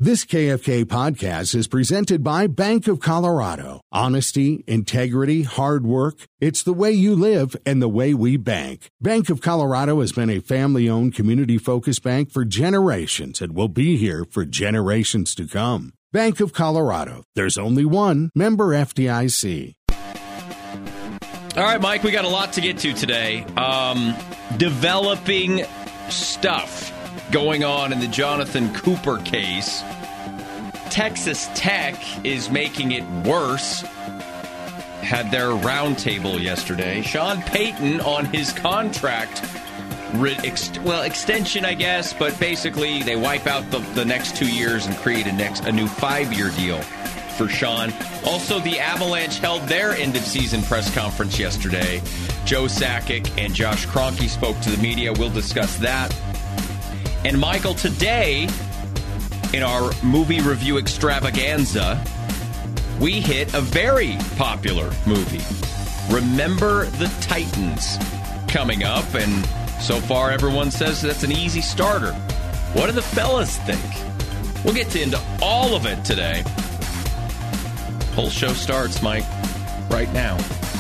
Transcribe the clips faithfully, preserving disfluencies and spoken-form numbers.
This K F K podcast is presented by Bank of Colorado. Honesty, integrity, hard work. It's the way you live and the way we bank. Bank of Colorado has been a family-owned, community-focused bank for generations and will be here for generations to come. Bank of Colorado. There's only one. Member F D I C. All right, Mike, we got a lot to get to today. Um, developing stuff going on in the Jonathan Cooper case. Texas Tech is making it worse. Had their roundtable yesterday. Sean Payton on his contract, re- ex- well, extension, I guess, but basically they wipe out the, the next two years and create a next a new five-year deal for Sean. Also, the Avalanche held their end-of-season press conference yesterday. Joe Sakic and Josh Kroenke spoke to the media. We'll discuss that. And Michael, today, in our movie review extravaganza, we hit a very popular movie, Remember the Titans, coming up. And so far, everyone says that's an easy starter. What do the fellas think? We'll get to into all of it today. Whole show starts, Mike, right now.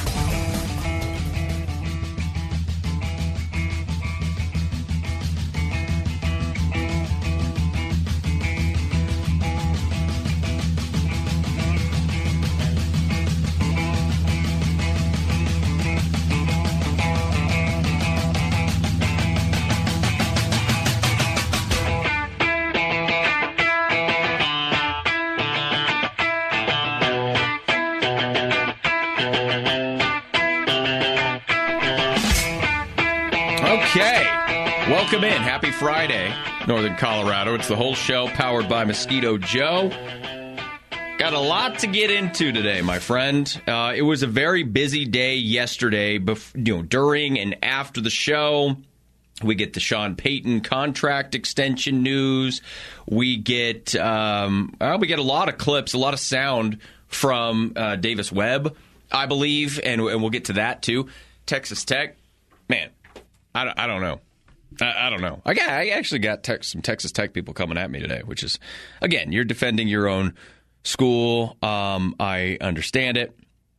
Welcome in. Happy Friday, Northern Colorado. It's the whole show powered by Mosquito Joe. Got a lot to get into today, my friend. Uh, it was a very busy day yesterday, bef- you know, during and after the show. We get the Sean Payton contract extension news. We get um, well, we get a lot of clips, a lot of sound from uh, Davis Webb, I believe, and, and we'll get to that too. Texas Tech, man, I don't, I don't know. I, I don't know. I, got, I actually got tech, some Texas Tech people coming at me today, which is, again, you're defending your own school. Um, I understand it,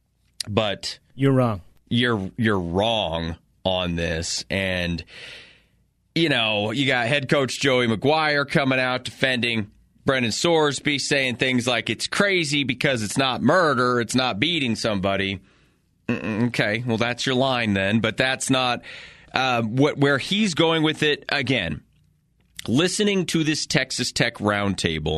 but you're wrong. You're you're wrong on this, and you know you got head coach Joey McGuire coming out defending Brendan Sorsby, saying things like it's crazy because it's not murder, it's not beating somebody. Mm-mm, okay, well that's your line then, but that's not. Uh, what, where he's going with it, again, listening to this Texas Tech roundtable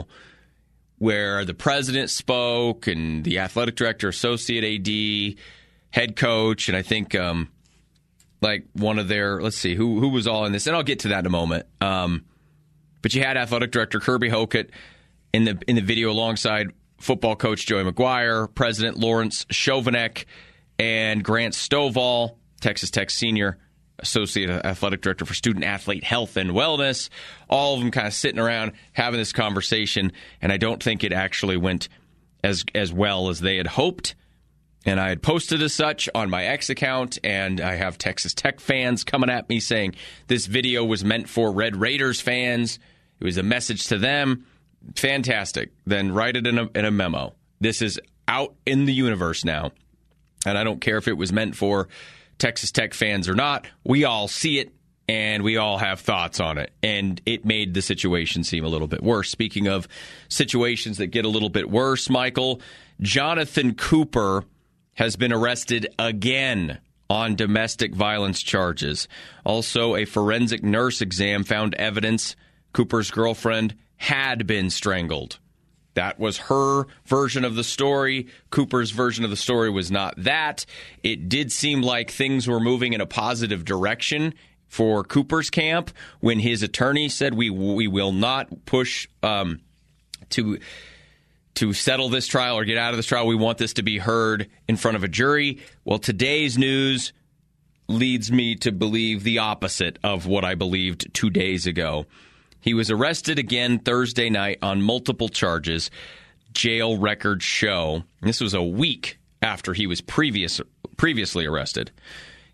where the president spoke and the athletic director, associate A D, head coach, and I think um, like one of their, let's see, who who was all in this, and I'll get to that in a moment. Um, but you had athletic director Kirby Hocutt in the in the video alongside football coach Joey McGuire, President Lawrence Chovanec, and Grant Stovall, Texas Tech senior associate athletic director for student athlete health and wellness, all of them kind of sitting around having this conversation, and I don't think it actually went as as well as they had hoped. And I had posted as such on my X account, and I have Texas Tech fans coming at me saying this video was meant for Red Raiders fans. It was a message to them. Fantastic. Then write it in a, in a memo. This is out in the universe now, and I don't care if it was meant for Texas Tech fans or not. We all see it, and we all have thoughts on it, and it made the situation seem a little bit worse. Speaking of situations that get a little bit worse, Michael, Jonathan Cooper has been arrested again on domestic violence charges. Also, a forensic nurse exam found evidence Cooper's girlfriend had been strangled. That was her version of the story. Cooper's version of the story was not that. It did seem like things were moving in a positive direction for Cooper's camp when his attorney said we we will not push um, to to settle this trial or get out of this trial. We want this to be heard in front of a jury. Well, today's news leads me to believe the opposite of what I believed two days ago. He was arrested again Thursday night on multiple charges. Jail records show. This was a week after he was previous, previously arrested.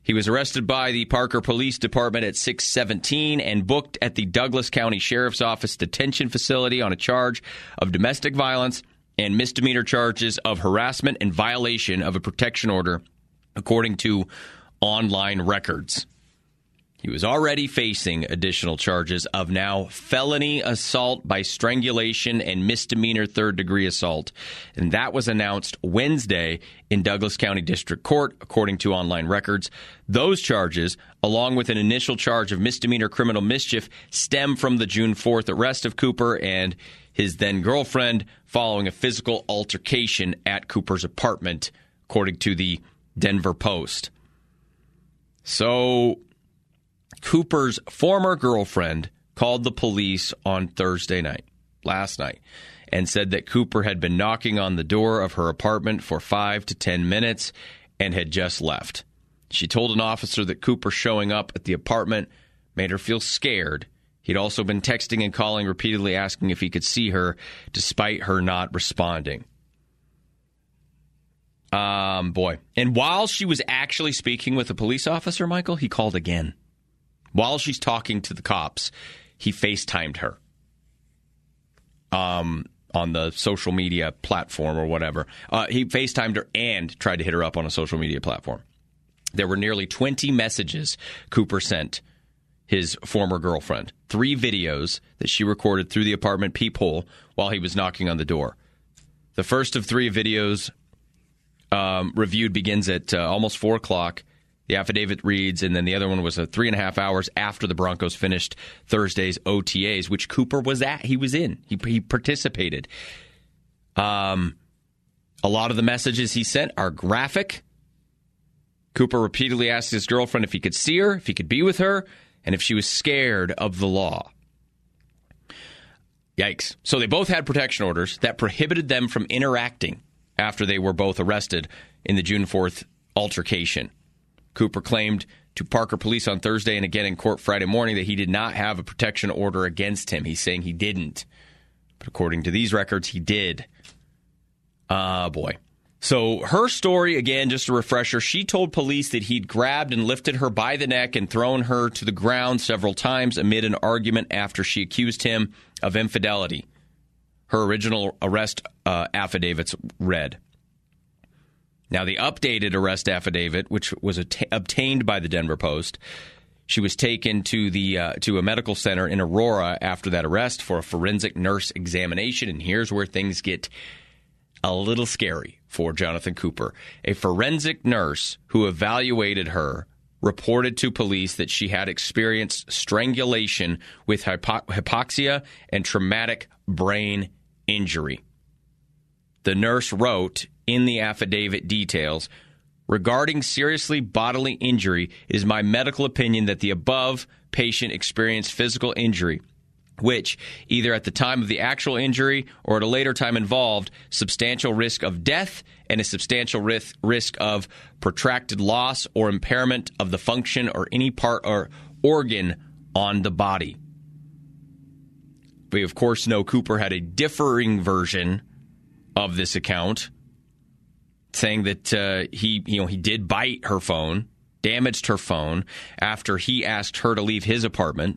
He was arrested by the Parker Police Department at six seventeen and booked at the Douglas County Sheriff's Office detention facility on a charge of domestic violence and misdemeanor charges of harassment and violation of a protection order, according to online records. He was already facing additional charges of now felony assault by strangulation and misdemeanor third-degree assault. And that was announced Wednesday in Douglas County District Court, according to online records. Those charges, along with an initial charge of misdemeanor criminal mischief, stem from the June fourth arrest of Cooper and his then-girlfriend following a physical altercation at Cooper's apartment, according to the Denver Post. So Cooper's former girlfriend called the police on Thursday night, last night, and said that Cooper had been knocking on the door of her apartment for five to ten minutes and had just left. She told an officer that Cooper showing up at the apartment made her feel scared. He'd also been texting and calling repeatedly asking if he could see her, despite her not responding. Um, boy. And while she was actually speaking with a police officer, Michael, he called again. While she's talking to the cops, he FaceTimed her um, on the social media platform or whatever. Uh, he FaceTimed her and tried to hit her up on a social media platform. There were nearly twenty messages Cooper sent his former girlfriend. Three videos that she recorded through the apartment peephole while he was knocking on the door. The first of three videos um, reviewed begins at uh, almost four o'clock. The affidavit reads, and then the other one was a three and a half hours after the Broncos finished Thursday's O T As, which Cooper was at. He was in. He, he participated. Um, a lot of the messages he sent are graphic. Cooper repeatedly asked his girlfriend if he could see her, if he could be with her, and if she was scared of the law. Yikes. So they both had protection orders that prohibited them from interacting after they were both arrested in the June fourth altercation. Cooper claimed to Parker police on Thursday and again in court Friday morning that he did not have a protection order against him. He's saying he didn't. But according to these records, he did. Ah, uh, boy. So her story, again, just a refresher, she told police that he'd grabbed and lifted her by the neck and thrown her to the ground several times amid an argument after she accused him of infidelity. Her original arrest uh, affidavits read. Now, the updated arrest affidavit, which was at- obtained by the Denver Post, she was taken to the uh, to a medical center in Aurora after that arrest for a forensic nurse examination. And here's where things get a little scary for Jonathan Cooper. A forensic nurse who evaluated her reported to police that she had experienced strangulation with hypo- hypoxia and traumatic brain injury. The nurse wrote in the affidavit details, regarding seriously bodily injury, it is my medical opinion that the above patient experienced physical injury, which, either at the time of the actual injury or at a later time involved, substantial risk of death and a substantial risk, risk of protracted loss or impairment of the function or any part or organ on the body. We, of course, know Cooper had a differing version of this account, saying that uh, he, you know, he did bite her phone, damaged her phone after he asked her to leave his apartment.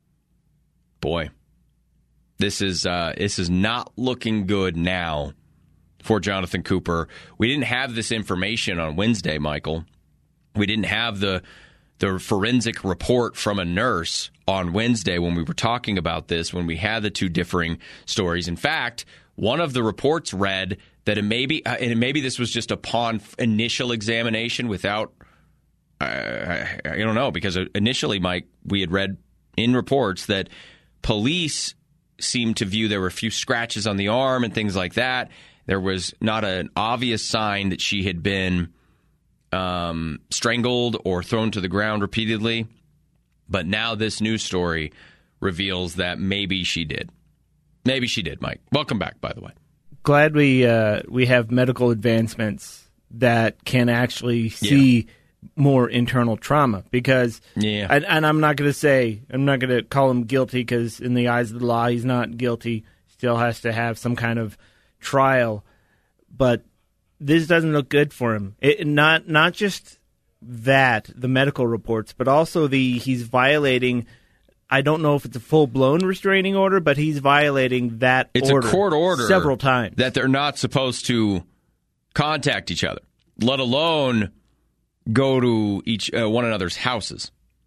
Boy, this is uh, this is not looking good now for Jonathan Cooper. We didn't have this information on Wednesday, Michael. We didn't have the the forensic report from a nurse on Wednesday when we were talking about this, when we had the two differing stories. In fact, one of the reports read that it maybe, uh, and maybe this was just upon initial examination without, uh, I, I don't know, because initially, Mike, we had read in reports that police seemed to view there were a few scratches on the arm and things like that. There was not an obvious sign that she had been um, strangled or thrown to the ground repeatedly. But now this news story reveals that maybe she did. Maybe she did, Mike. Welcome back, by the way. Glad we uh, we have medical advancements that can actually see yeah. more internal trauma, because yeah. and, and I'm not going to say, I'm not going to call him guilty, because in the eyes of the law, he's not guilty. Still has to have some kind of trial. But this doesn't look good for him. It, not not just that, the medical reports, but also the he's violating, I don't know if it's a full-blown restraining order, but he's violating that it's order. It's a court order several times. That they're not supposed to contact each other, let alone go to each uh, one another's houses.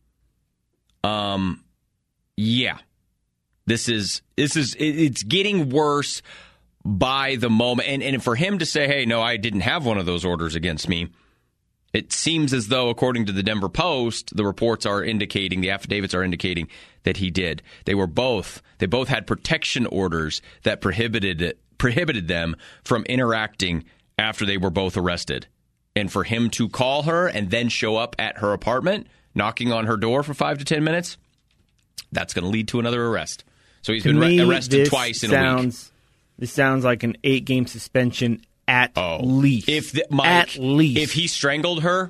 Um, yeah, this is this is it's getting worse by the moment, and and for him to say, "Hey, no, I didn't have one of those orders against me," it seems as though, according to the Denver Post, the reports are indicating, the affidavits are indicating that he did. They were both they both had protection orders that prohibited prohibited them from interacting after they were both arrested. And for him to call her and then show up at her apartment, knocking on her door for five to ten minutes, that's going to lead to another arrest. So he's to been me, arrested twice in sounds, a week. This sounds like an eight-game suspension at oh. least. If the, Mike, at least. If he strangled her,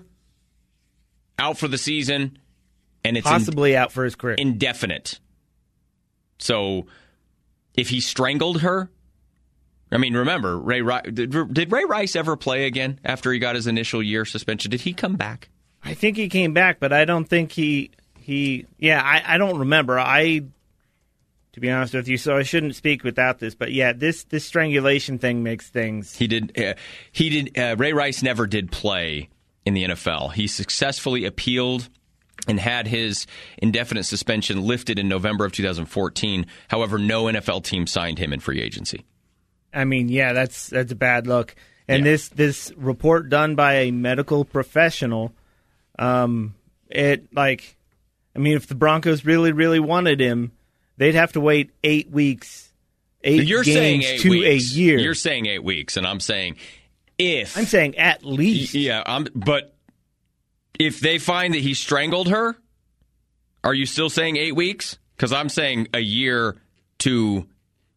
out for the season, and it's possibly in, out for his career. Indefinite. So if he strangled her, I mean, remember, Ray did, did Ray Rice ever play again after he got his initial year suspension? Did he come back? I think he came back, but I don't think he he. Yeah, I, I don't remember. I, to be honest with you, so I shouldn't speak without this. But yeah, this this strangulation thing makes things. He did. Uh, he did. Uh, Ray Rice never did play in the N F L. He successfully appealed and had his indefinite suspension lifted in November of two thousand fourteen. However, no N F L team signed him in free agency. I mean, yeah, that's that's a bad look. And yeah. this this report done by a medical professional, um, it like, I mean, if the Broncos really really wanted him, they'd have to wait eight weeks, eight You're games saying eight to weeks. a year. You're saying eight weeks, and I'm saying if I'm saying at least. Yeah, I'm, but if they find that he strangled her, are you still saying eight weeks? Because I'm saying a year to,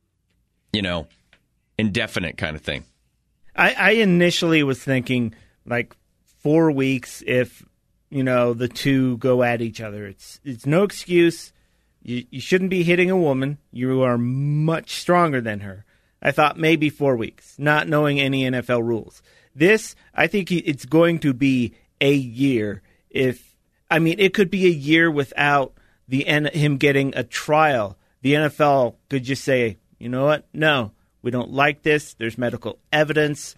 you know, indefinite kind of thing. I, I initially was thinking like four weeks if, you know, the two go at each other. It's it's no excuse. You, you shouldn't be hitting a woman. You are much stronger than her. I thought maybe four weeks, not knowing any N F L rules. This, I think it's going to be a year. If I mean, it could be a year without the him getting a trial. The N F L could just say, you know what? No. We don't like this. There's medical evidence.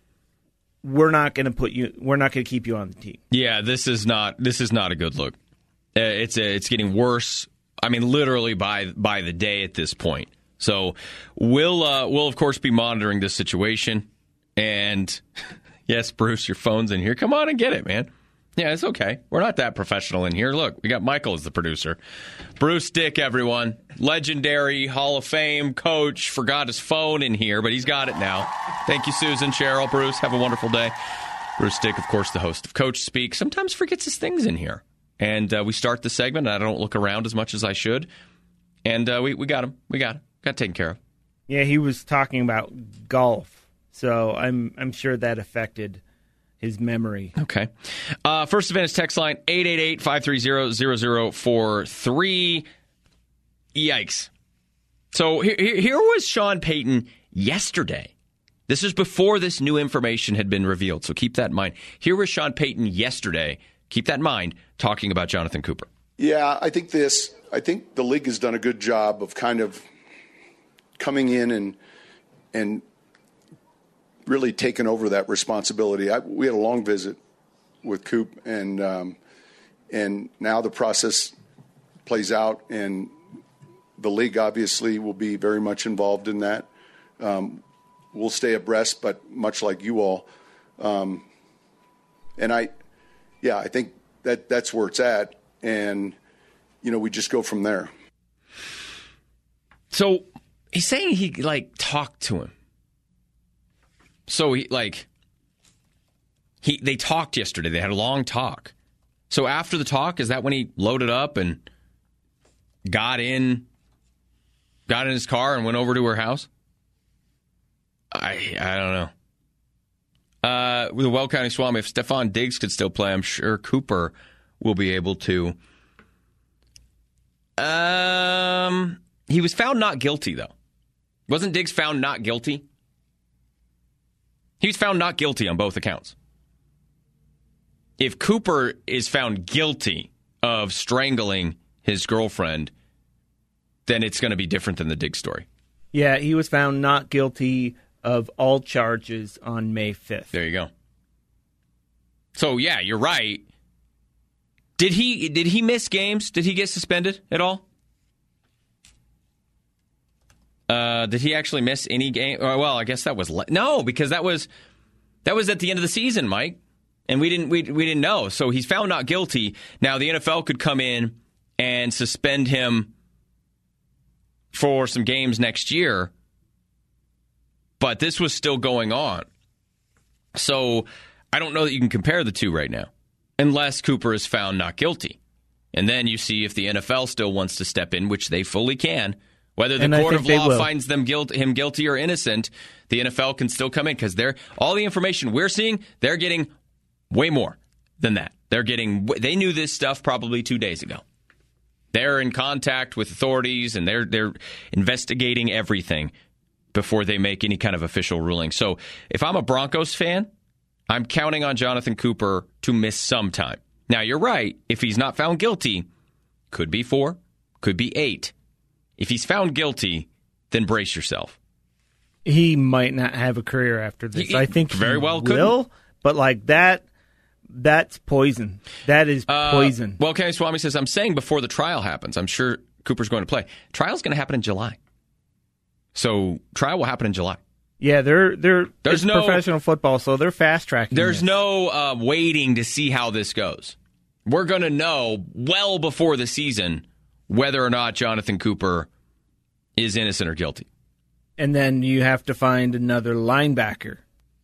We're not going to put you. We're not going to keep you on the team. Yeah, this is not. This is not a good look. Uh, it's a, It's getting worse. I mean, literally by by the day at this point. So we'll uh, we'll of course be monitoring this situation. And yes, Bruce, your phone's in here. Come on and get it, man. Yeah, it's okay. We're not that professional in here. Look, we got Michael as the producer. Bruce Dick, everyone. Legendary Hall of Fame coach. Forgot his phone in here, but he's got it now. Thank you, Susan, Cheryl, Bruce. Have a wonderful day. Bruce Dick, of course, the host of Coach Speak, sometimes forgets his things in here. And uh, we start the segment, and I don't look around as much as I should. And uh, we, we got him. We got him. Got taken care of. Yeah, he was talking about golf, so I'm I'm sure that affected his memory. Okay. Uh, First Advantage text line, eight eight eight, five three zero, zero zero four three. Yikes. So here, here was Sean Payton yesterday. This is before this new information had been revealed, so keep that in mind. Here was Sean Payton yesterday, keep that in mind, talking about Jonathan Cooper. Yeah, I think this, I think the league has done a good job of kind of coming in and and really taken over that responsibility. I, we had a long visit with Coop, and um, and now the process plays out, and the league obviously will be very much involved in that. Um, we'll stay abreast, but much like you all, um, and I, yeah, I think that that's where it's at, and you know, we just go from there. So he's saying he like talked to him. So he like he they talked yesterday. They had a long talk. So after the talk, is that when he loaded up and got in, got in his car and went over to her house? I I don't know. Uh, with the Well County Swami, if Stephon Diggs could still play, I'm sure Cooper will be able to. Um, he was found not guilty though. Wasn't Diggs found not guilty? He was found not guilty on both accounts. if Cooper is found guilty of strangling his girlfriend, then it's going to be different than the Diggs story. Yeah, he was found not guilty of all charges on May fifth. There you go. So, yeah, you're right. Did he did he miss games? Did he get suspended at all? Uh, did he actually miss any game? Well, I guess that was le- no, because that was that was at the end of the season, Mike, and we didn't we we didn't know. So he's found not guilty. Now the N F L could come in and suspend him for some games next year, but this was still going on. So I don't know that you can compare the two right now, unless Cooper is found not guilty. And then you see if the N F L still wants to step in, which they fully can. Whether the and court of law will. finds them guilt, him guilty or innocent, the N F L can still come in because they're all the information we're seeing, they're getting way more than that. They're getting they knew this stuff probably two days ago. They're in contact with authorities and they're they're investigating everything before they make any kind of official ruling. So if I'm a Broncos fan, I'm counting on Jonathan Cooper to miss some time. Now, you're right. If he's not found guilty, could be four, could be eight. If he's found guilty, then brace yourself. He might not have a career after this. He, I think very he well will, couldn't. But like that, that's poison. That is poison. Uh, well, Kenny Swami says, I'm saying before the trial happens. I'm sure Cooper's going to play. Trial's going to happen in July. So trial will happen in July. Yeah, they're they're there's it's no professional football, so they're fast tracking. There's this. no uh, waiting to see how this goes. We're going to know well before the season whether or not Jonathan Cooper is innocent or guilty. And then you have to find another linebacker.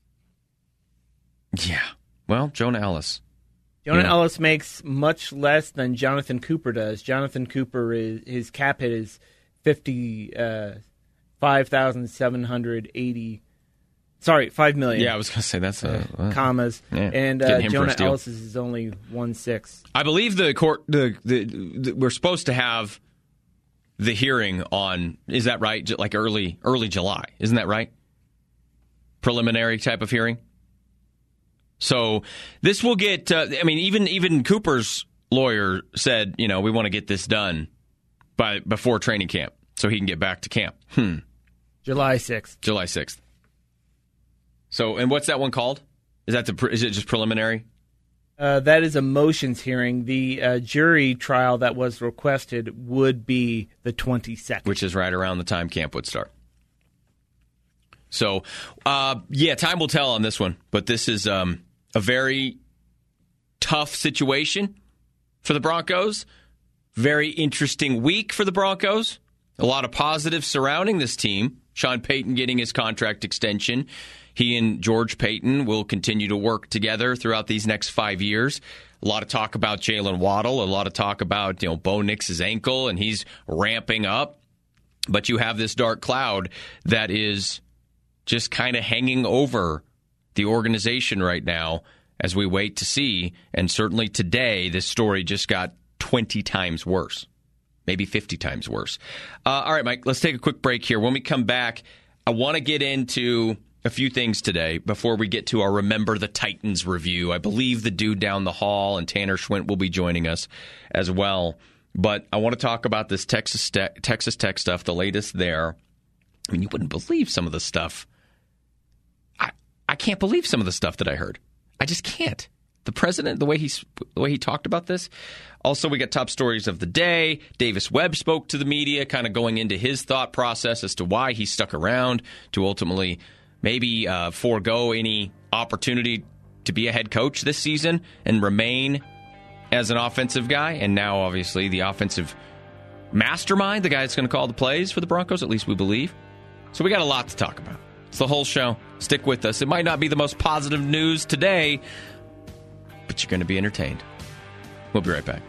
Yeah. Well, Jonah Ellis. Jonah yeah. Ellis makes much less than Jonathan Cooper does. Jonathan Cooper, is his cap hit is fifty, uh, five thousand seven hundred eighty. Sorry, five million. Yeah, I was going to say that's a uh, commas, yeah. and uh, Jonah Ellis is only one six. I believe the court. The, the, the we're supposed to have the hearing on. Is that right? Like early early July, isn't that right? Preliminary type of hearing. So this will get. Uh, I mean, even even Cooper's lawyer said, you know, we want to get this done by before training camp, so he can get back to camp. Hmm. July sixth. July sixth. So, and what's that one called? Is that the? Is it just preliminary? Uh, that is a motions hearing. The uh, jury trial that was requested would be the twenty-second, which is right around the time camp would start. So, uh, yeah, time will tell on this one. But this is um, a very tough situation for the Broncos. Very interesting week for the Broncos. A lot of positives surrounding this team. Sean Payton getting his contract extension. He and George Payton will continue to work together throughout these next five years. A lot of talk about Jalen Waddle. A lot of talk about, you know, Bo Nix's ankle, and he's ramping up. But you have this dark cloud that is just kind of hanging over the organization right now as we wait to see. And certainly today, this story just got twenty times worse, maybe fifty times worse. Uh, all right, Mike, let's take a quick break here. When we come back, I want to get into a few things today before we get to our Remember the Titans review. I believe the dude down the hall and Tanner Schwint will be joining us as well. But I want to talk about this Texas Tech, Texas Tech stuff, the latest there. I mean, you wouldn't believe some of the stuff. I I can't believe some of the stuff that I heard. I just can't. The president, the way he's the way he talked about this. Also, we got top stories of the day. Davis Webb spoke to the media, kind of going into his thought process as to why he stuck around to ultimately maybe uh, forego any opportunity to be a head coach this season and remain as an offensive guy. And now, obviously, the offensive mastermind, the guy that's going to call the plays for the Broncos, at least we believe. So we got a lot to talk about. It's the whole show. Stick with us. It might not be the most positive news today, but you're going to be entertained. We'll be right back.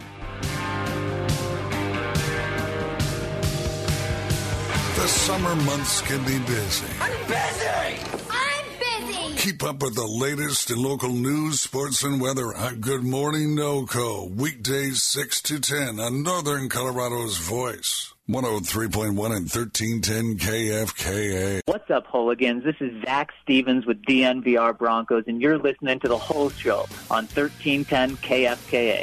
The summer months can be busy. I'm busy! I'm busy! Keep up with the latest in local news, sports, and weather on Good Morning NoCo. Weekdays six to ten on Northern Colorado's Voice. one oh three point one and thirteen ten K F K A. What's up, hooligans? This is Zach Stevens with D N V R Broncos, and you're listening to The Whole Show on thirteen ten K F K A.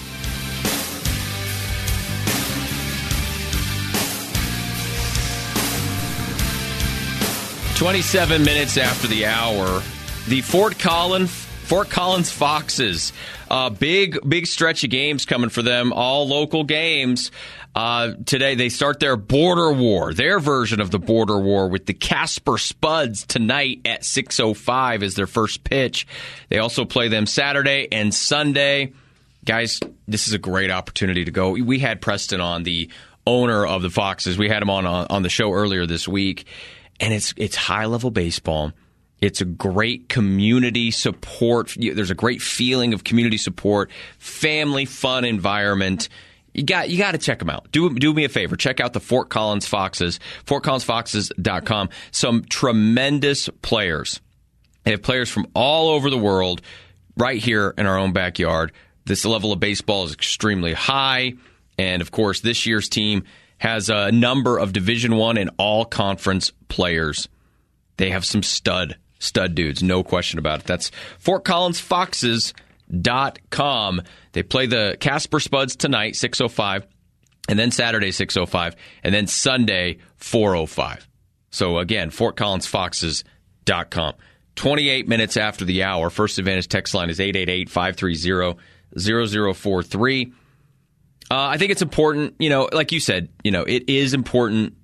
twenty-seven minutes after the hour, the Fort Collins Fort Collins Foxes, uh, big big stretch of games coming for them, all local games. Uh, today they start their border war, their version of the border war, with the Casper Spuds tonight at six oh five is their first pitch. They also play them Saturday and Sunday. Guys, this is a great opportunity to go. We had Preston on, the owner of the Foxes. We had him on on the show earlier this week, and it's it's high-level baseball. It's a great community support. There's a great feeling of community support, family, fun environment. You got you got to check them out. Do do me a favor. Check out the Fort Collins Foxes, fort collins foxes dot com. Some tremendous players. They have players from all over the world right here in our own backyard. This level of baseball is extremely high. And, of course, this year's team has a number of Division I and all-conference players. They have some stud, stud dudes, no question about it. That's fort collins foxes dot com. They play the Casper Spuds tonight, six oh five, and then Saturday, six oh five, and then Sunday, four oh five. So, again, fort collins foxes dot com. twenty-eight minutes after the hour. First Advantage text line is eight eight eight, five three zero, zero zero four three. Uh, I think it's important, you know, like you said, you know, it is important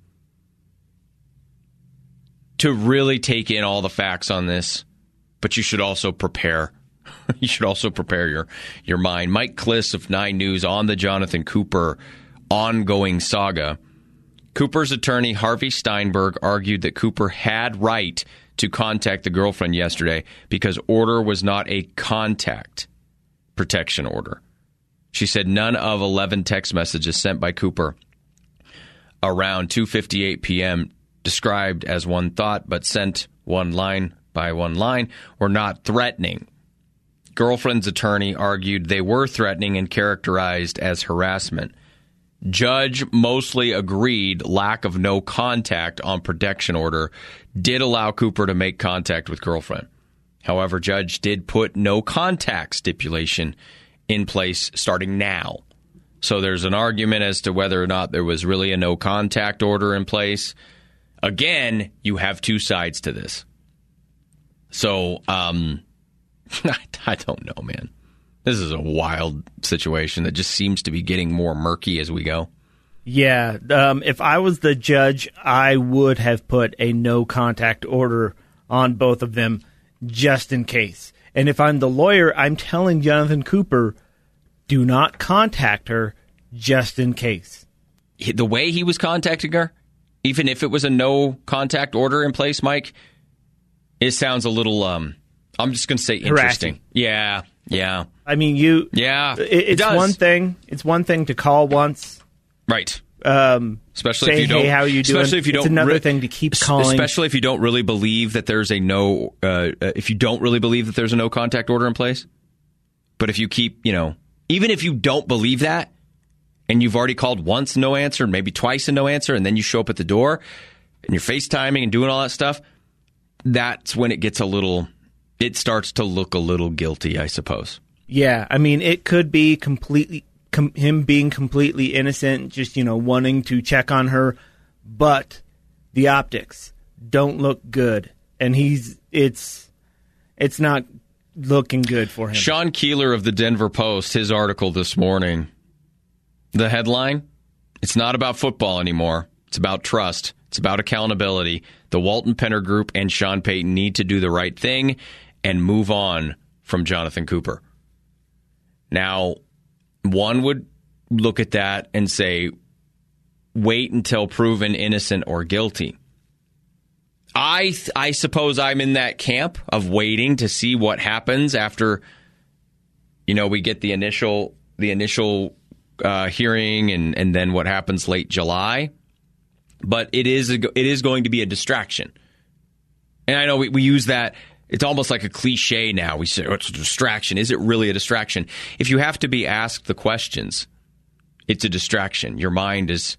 to really take in all the facts on this, but you should also prepare. You should also prepare your, your mind. Mike Kliss of Nine News on the Jonathan Cooper ongoing saga. Cooper's attorney, Harvey Steinberg, argued that Cooper had right to contact the girlfriend yesterday because order was not a contact protection order. She said none of eleven text messages sent by Cooper around two fifty-eight p.m. described as one thought but sent one line by one line were not threatening. Girlfriend's attorney argued they were threatening and characterized as harassment. Judge mostly agreed lack of no contact on protection order did allow Cooper to make contact with girlfriend. However, judge did put no contact stipulation in place starting now. So there's an argument as to whether or not there was really a no contact order in place. Again, you have two sides to this. So, um, I don't know, man. This is a wild situation that just seems to be getting more murky as we go. Yeah, um, if I was the judge, I would have put a no contact order on both of them just in case. And if I'm the lawyer, I'm telling Jonathan Cooper, do not contact her just in case. The way he was contacting her, even if it was a no contact order in place, Mike, it sounds a little, um, I'm just going to say interesting. Harassing. Yeah, yeah. I mean, you. Yeah, it, it's it one thing. It's one thing to call once, right? Um, especially say, if you don't. Hey, how are you doing? Especially if you it's don't. another re- thing to keep calling. Especially if you don't really believe that there's a no. Uh, if you don't really believe that there's a no contact order in place, but if you keep, you know, even if you don't believe that, and you've already called once, no answer, and maybe twice and no answer, and then you show up at the door, and you're FaceTiming and doing all that stuff, that's when it gets a little. It starts to look a little guilty, I suppose. Yeah, I mean, it could be completely com- him being completely innocent, just, you know, wanting to check on her, but the optics don't look good, and he's it's it's not looking good for him. Sean Keeler of the Denver Post, his article this morning, the headline, it's not about football anymore. It's about trust. It's about accountability. The Walton Penner Group and Sean Payton need to do the right thing and move on from Jonathan Cooper. Now, one would look at that and say, wait until proven innocent or guilty. I th- I suppose I'm in that camp of waiting to see what happens after, you know, we get the initial the initial uh, hearing and, and then what happens late July. But it is a, it is going to be a distraction. And I know we, we use that. It's almost like a cliche now. We say, oh, it's a distraction. Is it really a distraction? If you have to be asked the questions, it's a distraction. Your mind is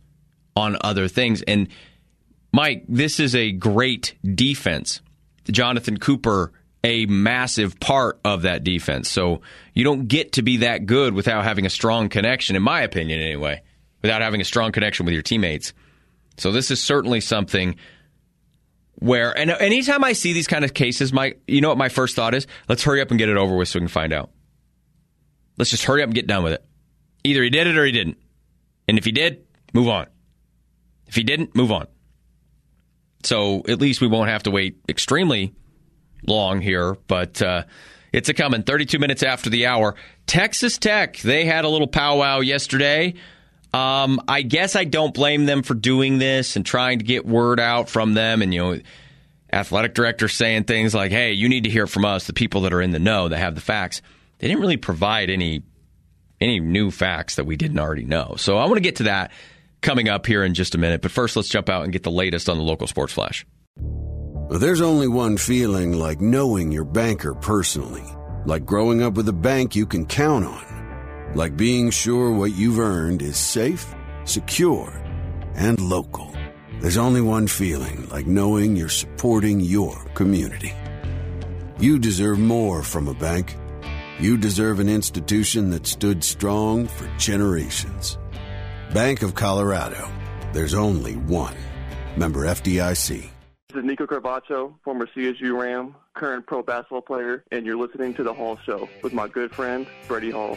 on other things. And, Mike, this is a great defense. Jonathan Cooper, a massive part of that defense. So you don't get to be that good without having a strong connection, in my opinion anyway, without having a strong connection with your teammates. So this is certainly something where, and anytime I see these kind of cases, my, you know what my first thought is? Let's hurry up and get it over with so we can find out. Let's just hurry up and get done with it. Either he did it or he didn't. And if he did, move on. If he didn't, move on. So at least we won't have to wait extremely long here, but uh, it's a coming. thirty-two minutes after the hour. Texas Tech, they had a little powwow yesterday. Um, I guess I don't blame them for doing this and trying to get word out from them. And, you know, athletic director saying things like, hey, you need to hear from us, the people that are in the know, that have the facts. They didn't really provide any any new facts that we didn't already know. So I want to get to that coming up here in just a minute. But first, let's jump out and get the latest on the local sports flash. There's only one feeling like knowing your banker personally, like growing up with a bank you can count on, like being sure what you've earned is safe, secure, and local. There's only one feeling like knowing you're supporting your community. You deserve more from a bank. You deserve an institution that stood strong for generations. Bank of Colorado. There's only one. Member F D I C. This is Nico Carvacho, former C S U Ram, current pro basketball player, and you're listening to The Hall Show with my good friend, Freddie Hall.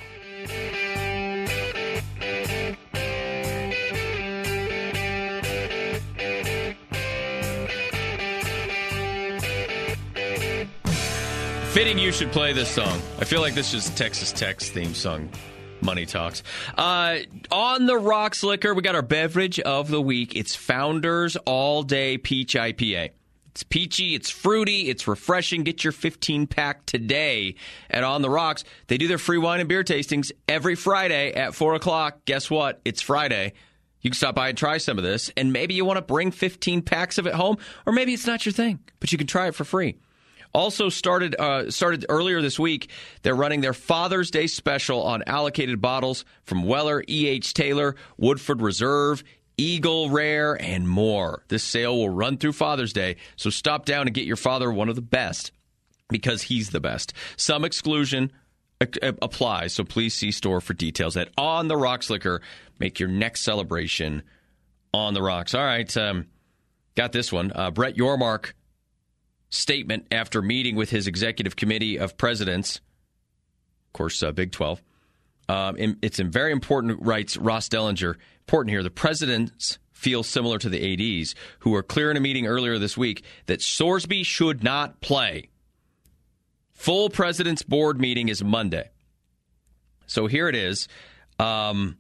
Fitting you should play this song. I feel like this is Texas Tech's theme song, Money Talks. Uh, on the Rocks Liquor, we got our beverage of the week. It's Founders All Day Peach I P A. It's peachy, it's fruity, it's refreshing. Get your fifteen-pack today at On the Rocks. They do their free wine and beer tastings every Friday at four o'clock. Guess what? It's Friday. You can stop by and try some of this, and maybe you want to bring fifteen packs of it home, or maybe it's not your thing, but you can try it for free. Also started uh, started earlier this week, they're running their Father's Day special on allocated bottles from Weller, E H. Taylor, Woodford Reserve, Eagle Rare, and more. This sale will run through Father's Day, so stop down and get your father one of the best, because he's the best. Some exclusion applies, so please see store for details at On the Rocks Liquor. Make your next celebration on the rocks. All right, um, got this one. Uh, Brett Yormark statement after meeting with his executive committee of presidents, of course, uh, Big twelve. Um, it's very important, writes Ross Dellinger. Important here, the presidents feel similar to the A Ds, who were clear in a meeting earlier this week that Sorsby should not play. Full president's board meeting is Monday. So here it is. Um,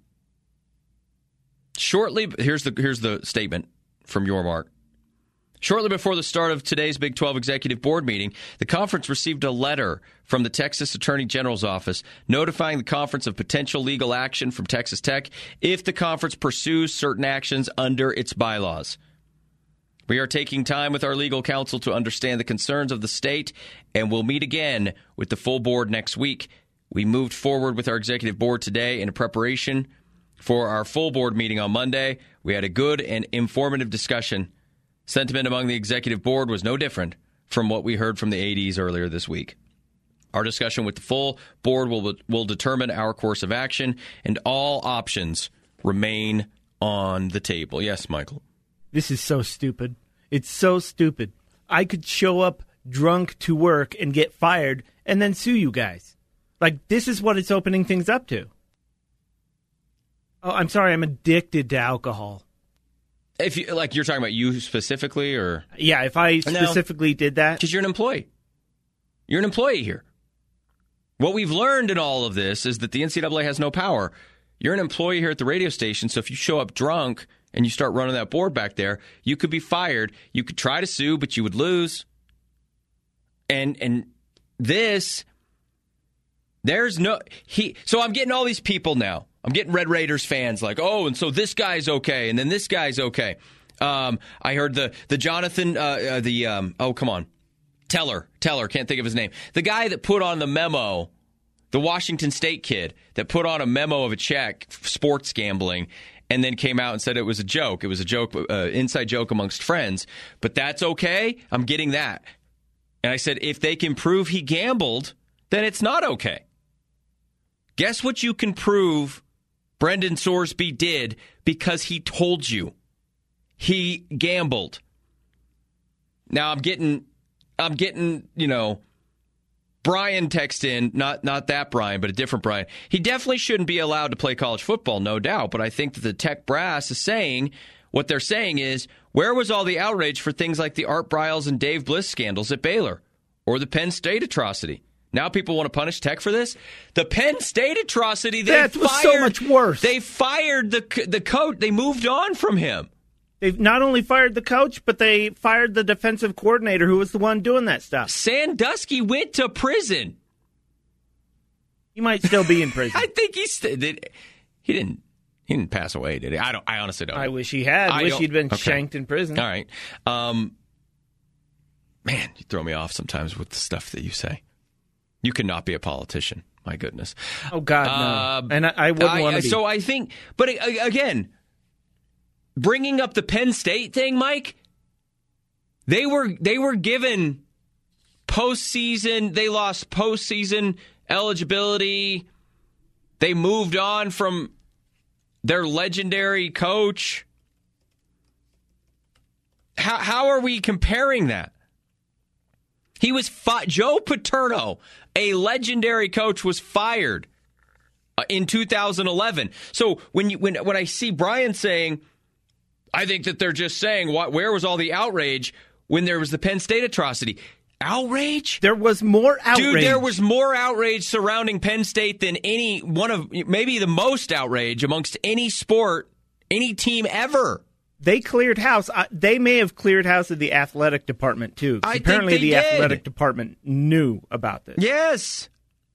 shortly, here's the here's the statement from Yormark. Shortly before the start of today's Big twelve Executive Board meeting, the conference received a letter from the Texas Attorney General's office notifying the conference of potential legal action from Texas Tech if the conference pursues certain actions under its bylaws. We are taking time with our legal counsel to understand the concerns of the state, and we'll meet again with the full board next week. We moved forward with our executive board today in preparation for our full board meeting on Monday. We had a good and informative discussion. Sentiment among the executive board was no different from what we heard from the A Ds earlier this week. Our discussion with the full board will will determine our course of action, and all options remain on the table. Yes, Michael. This is so stupid. It's so stupid. I could show up drunk to work and get fired and then sue you guys. Like, this is what it's opening things up to. Oh, I'm sorry. I'm addicted to alcohol. If you like, you're talking about you specifically, or yeah, if I specifically no, did that, because you're an employee, you're an employee here. What we've learned in all of this is that the N C double A has no power. You're an employee here at the radio station, so if you show up drunk and you start running that board back there, you could be fired. You could try to sue, but you would lose. And and this, there's no he. So I'm getting all these people now. I'm getting Red Raiders fans like, oh, and so this guy's okay, and then this guy's okay. Um, I heard the the Jonathan, uh, uh, the um, oh, come on, Teller, Teller, can't think of his name. The guy that put on the memo, the Washington State kid that put on a memo of a check, sports gambling, and then came out and said it was a joke. It was a joke, uh, inside joke amongst friends. But that's okay. I'm getting that. And I said, if they can prove he gambled, then it's not okay. Guess what you can prove Brendan Sorsby did because he told you. He gambled. Now I'm getting, I'm getting, you know, Brian text in, not not that Brian, but a different Brian. He definitely shouldn't be allowed to play college football, no doubt. But I think that the Tech brass is saying, what they're saying is, where was all the outrage for things like the Art Briles and Dave Bliss scandals at Baylor or the Penn State atrocity? Now people want to punish Tech for this? The Penn State atrocity, they that fired, was so much worse. They fired the the coach. They moved on from him. They've not only fired the coach, but they fired the defensive coordinator who was the one doing that stuff. Sandusky went to prison. He might still be in prison. I think he st- did. He didn't. He didn't pass away, did he? I don't. I honestly don't. I wish he had. I wish he'd been okay. shanked in prison. All right. Um, man, you throw me off sometimes with the stuff that you say. You cannot be a politician. My goodness. Oh God, no. Uh, and I, I wouldn't want to be. So I think, but again, bringing up the Penn State thing, Mike, they were they were given postseason. They lost postseason eligibility. They moved on from their legendary coach. How how are we comparing that? He was fi- Joe Paterno, a legendary coach, was fired uh, in two thousand eleven. So when you when when I see Brian saying, I think that they're just saying, what, where was all the outrage when there was the Penn State atrocity? Outrage? There was more outrage. Dude, there was more outrage surrounding Penn State than any one of, maybe the most outrage amongst any sport, any team ever. They cleared house. Uh, they may have cleared house of the athletic department, too. I apparently, think they the did. athletic department knew about this. Yes.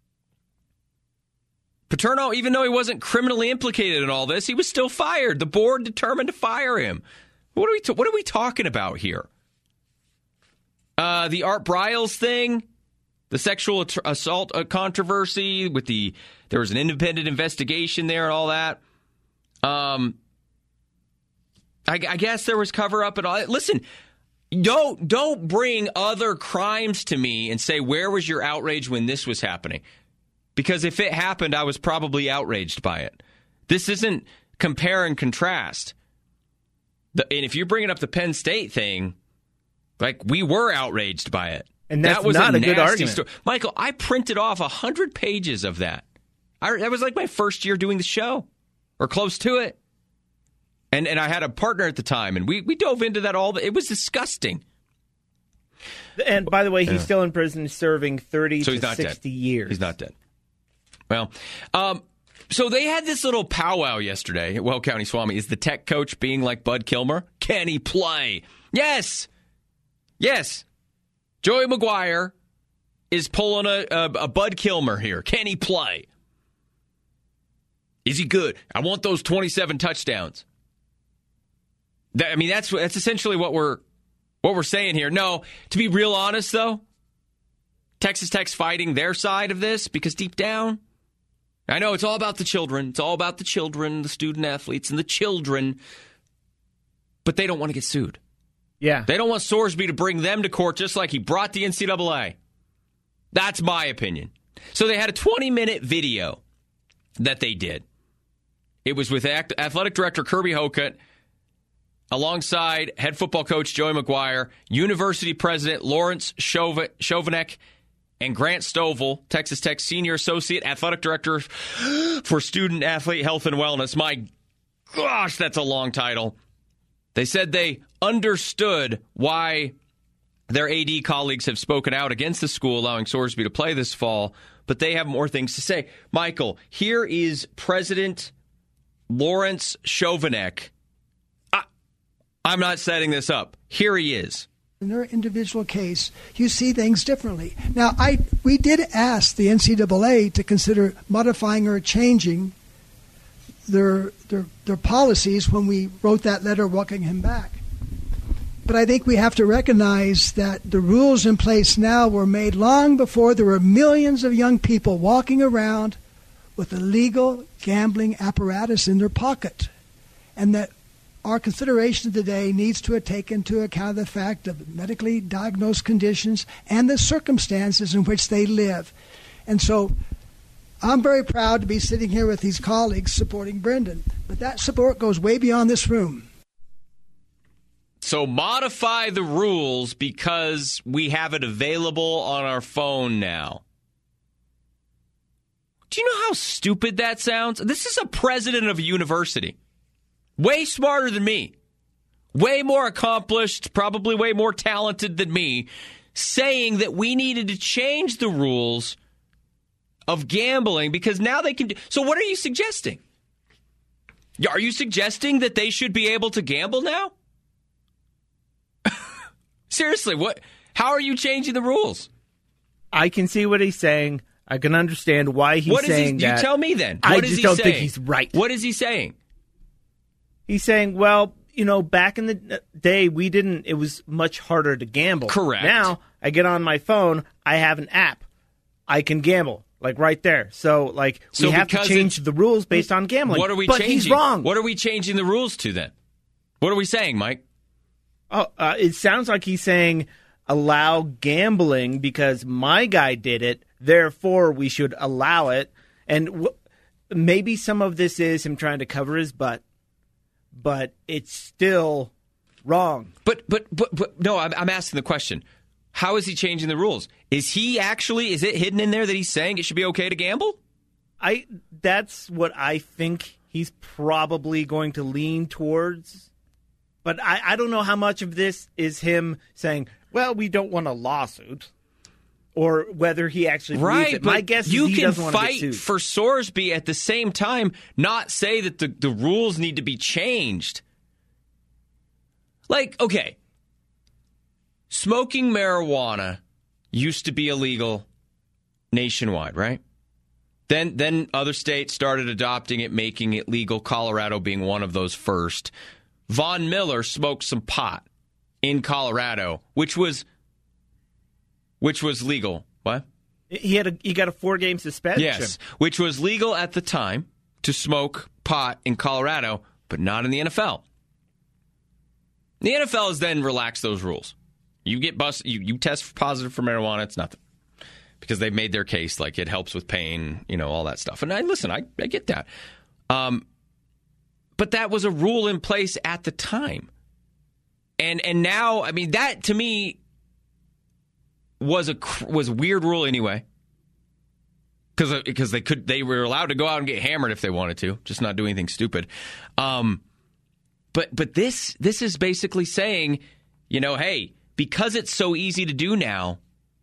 Paterno, even though he wasn't criminally implicated in all this, he was still fired. The board determined to fire him. What are we, t- what are we talking about here? Uh, the Art Briles thing, the sexual att- assault uh, controversy with the, there was an independent investigation there and all that. Um, I, I guess there was cover up and all. Listen, don't don't bring other crimes to me and say, where was your outrage when this was happening? Because if it happened, I was probably outraged by it. This isn't compare and contrast. The, and if you're bringing up the Penn State thing, like, we were outraged by it. And that's that was not a, a good argument. Story. Michael, I printed off one hundred pages of that. I, that was like my first year doing the show, or close to it. And and I had a partner at the time, and we, we dove into that all. It was disgusting. And by the way, he's yeah. still in prison serving thirty so to sixty dead. years. He's not dead. Well, um, so they had this little powwow yesterday at Well County Swami. Is the Tech coach being like Bud Kilmer? Can he play? Yes. Yes. Joey McGuire is pulling a, a, a Bud Kilmer here. Can he play? Is he good? I want those twenty-seven touchdowns. That, I mean, that's that's essentially what we're what we're saying here. No, to be real honest, though, Texas Tech's fighting their side of this because deep down, I know it's all about the children. It's all about the children, the student athletes, and the children. But they don't want to get sued. Yeah. They don't want Sorsby to bring them to court just like he brought the N C double A. That's my opinion. So they had a twenty-minute video that they did. It was with Athletic Director Kirby Hocutt, alongside head football coach Joey McGuire, University President Lawrence Chovanec, and Grant Stovall, Texas Tech Senior Associate Athletic Director for Student Athlete Health and Wellness. My gosh, that's a long title. They said they understood why their A D colleagues have spoken out against the school allowing Sorsby to play this fall, but they have more things to say. Michael, here is President Lawrence Chovanec. I, I'm not setting this up. Here he is. In their individual case, you see things differently. Now, I we did ask the N C double A to consider modifying or changing their their their policies when we wrote that letter walking him back. But I think we have to recognize that the rules in place now were made long before there were millions of young people walking around with illegal gambling apparatus in their pocket. and that our consideration today needs to take into account the fact of medically diagnosed conditions and the circumstances in which they live. And so I'm very proud to be sitting here with these colleagues supporting Brendan, but that support goes way beyond this room. So modify the rules because we have it available on our phone now. Do you know how stupid that sounds? This is a president of a university. Way smarter than me. Way more accomplished, probably way more talented than me, saying that we needed to change the rules of gambling because now they can do. So what are you suggesting? Are you suggesting that they should be able to gamble now? Seriously, what? How are you changing the rules? I can see what he's saying. I can understand why he's what is saying he, that. You tell me then. What I is just he don't saying? think he's right. What is he saying? He's saying, well, you know, back in the day, we didn't, it was much harder to gamble. Correct. Now, I get on my phone, I have an app. I can gamble, like right there. So, like, we so have to change the rules based on gambling. What are we but changing? He's wrong. What are we changing the rules to then? What are we saying, Mike? Oh, uh, it sounds like he's saying allow gambling because my guy did it, therefore we should allow it. And w- maybe some of this is him trying to cover his butt, but it's still wrong. But but but, but no, I'm, I'm asking the question. How is he changing the rules? Is he actually, is it hidden in there that he's saying it should be okay to gamble? I that's what I think he's probably going to lean towards. But I, I don't know how much of this is him saying, well, we don't want a lawsuit, or whether he actually believes right, it. My but guess is you he can doesn't want to get fight sued. for Sorsby at the same time, not say that the, the rules need to be changed. Like, okay, smoking marijuana used to be illegal nationwide, right? Then then other states started adopting it, making it legal, Colorado being one of those first. Von Miller smoked some pot in Colorado, which was which was legal. What? He had a he got a four game suspension. Yes, which was legal at the time to smoke pot in Colorado, but not in the N F L. The N F L has then relaxed those rules. You get busted, you, you test positive for marijuana, it's nothing. Because they've made their case, like it helps with pain, you know, all that stuff. And I listen, I, I get that. Um, but that was a rule in place at the time. And and now, I mean, that to me was a was a weird rule anyway. Because because they could they were allowed to go out and get hammered if they wanted to, just not do anything stupid. Um, but but this this is basically saying, you know, hey, because it's so easy to do now,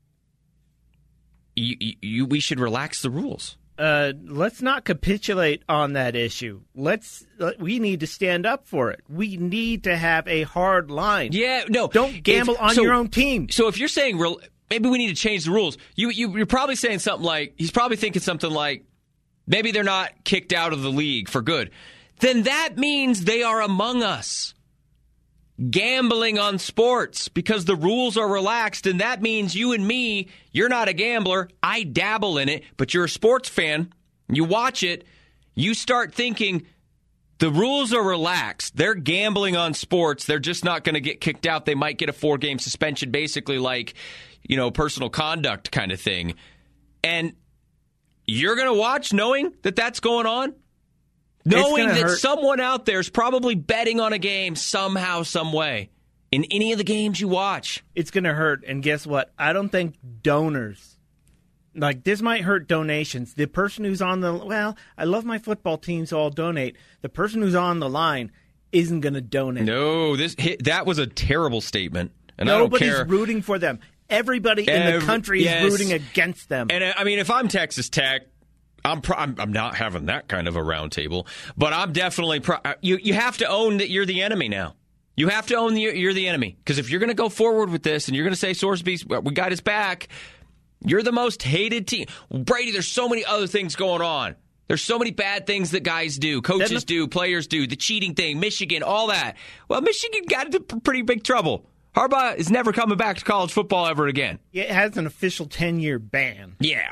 you, you we should relax the rules. Uh, let's not capitulate on that issue. Let's. We need to stand up for it. We need to have a hard line. Yeah, no, don't gamble if, on so, your own team. So if you're saying real, maybe we need to change the rules, you, you you're probably saying something like he's probably thinking something like maybe they're not kicked out of the league for good. Then that means they are among us. Gambling on sports because the rules are relaxed, and that means you and me, you're not a gambler. I dabble in it, but you're a sports fan. You watch it. You start thinking the rules are relaxed. They're gambling on sports. They're just not going to get kicked out. They might get a four-game suspension, basically like, you know, personal conduct kind of thing. And you're going to watch knowing that that's going on? Knowing that hurt. someone out there is probably betting on a game somehow, some way, in any of the games you watch. It's going to hurt. And guess what? I don't think donors, like this might hurt donations. The person who's on the, well, I love my football team, so I'll donate. The person who's on the line isn't going to donate. No, this that was a terrible statement. And Nobody's I don't care. rooting for them. Everybody Every, in the country yes. is rooting against them. And I mean, if I'm Texas Tech, I'm, pro- I'm I'm not having that kind of a round table, but I'm definitely pro- you. You have to own that you're the enemy now. You have to own the, you're the enemy because if you're going to go forward with this and you're going to say Sorsby's we got his back, you're the most hated team. Brady, there's so many other things going on. There's so many bad things that guys do, coaches do, players do, the cheating thing, Michigan, all that. Well, Michigan got into pretty big trouble. Harbaugh is never coming back to college football ever again. It has an official ten-year ban. Yeah.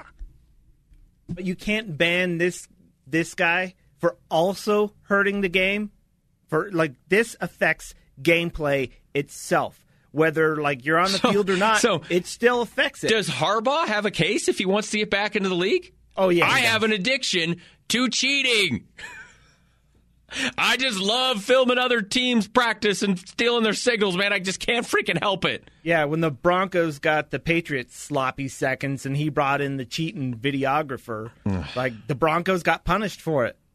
But you can't ban this this guy for also hurting the game. For like this affects gameplay itself. Whether like you're on the so, field or not, so it still affects it. Does Harbaugh have a case if he wants to get back into the league? Oh yeah, I have an addiction to cheating. I just love filming other teams practice and stealing their signals, man. I just can't freaking help it. Yeah, when the Broncos got the Patriots sloppy seconds and he brought in the cheating videographer, like the Broncos got punished for it.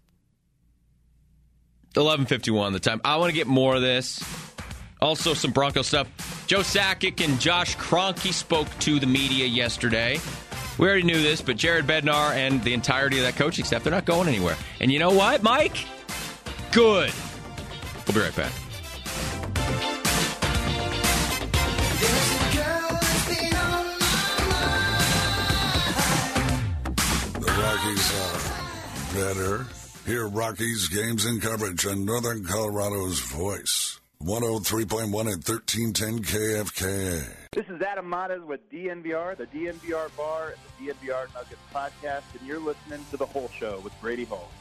eleven fifty-one the time. I want to get more of this. Also, some Bronco stuff. Joe Sakic and Josh Kroenke spoke to the media yesterday. We already knew this, but Jared Bednar and the entirety of that coaching staff, they're not going anywhere. And you know what, Mike? Good. We'll be right back. The Rockies are better. Hear Rockies games and coverage on Northern Colorado's voice. one oh three point one at thirteen ten K F K A. This is Adam Matas with D N V R, the D N V R Bar, and the D N V R Nuggets podcast, and you're listening to The Whole Show with Brady Hall.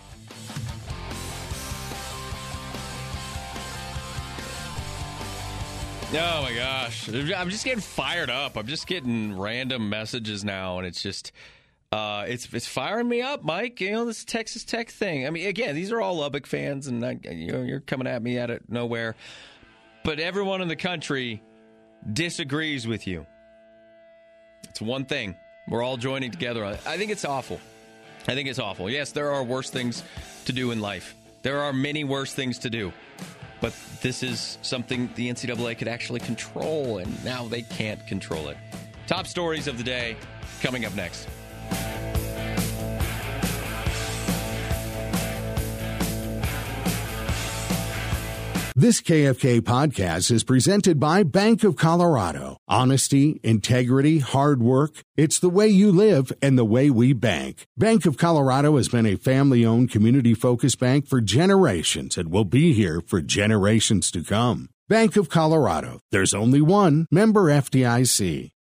Oh, my gosh. I'm just getting fired up. I'm just getting random messages now, and it's just uh, it's it's firing me up, Mike. You know, this Texas Tech thing. I mean, again, these are all Lubbock fans, and I, you know, you're coming at me out of nowhere. But everyone in the country disagrees with you. It's one thing. We're all joining together on it. I think it's awful. I think it's awful. Yes, there are worse things to do in life. There are many worse things to do. But this is something the N C double A could actually control, and now they can't control it. Top stories of the day coming up next. This K F K podcast is presented by Bank of Colorado. Honesty, integrity, hard work. It's the way you live and the way we bank. Bank of Colorado has been a family-owned, community-focused bank for generations and will be here for generations to come. Bank of Colorado. There's only one. Member F D I C.